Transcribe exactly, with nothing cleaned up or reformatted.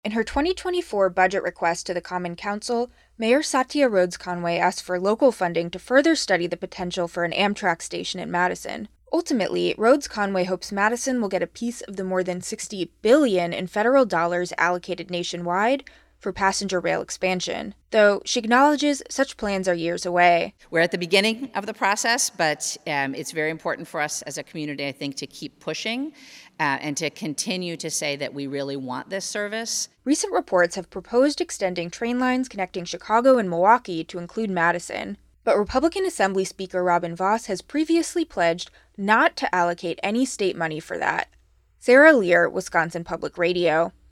In her twenty twenty-four budget request to the Common Council, Mayor Satya Rhodes Conway asked for local funding to further study the potential for an Amtrak station in Madison. Ultimately, Rhodes Conway hopes Madison will get a piece of the more than sixty billion dollars in federal dollars allocated nationwide for passenger rail expansion, though she acknowledges such plans are years away. We're at the beginning of the process, but um, it's very important for us as a community, I think, to keep pushing uh, and to continue to say that we really want this service. Recent reports have proposed extending train lines connecting Chicago and Milwaukee to include Madison, but Republican Assembly Speaker Robin Vos has previously pledged not to allocate any state money for that. Sarah Lear, Wisconsin Public Radio.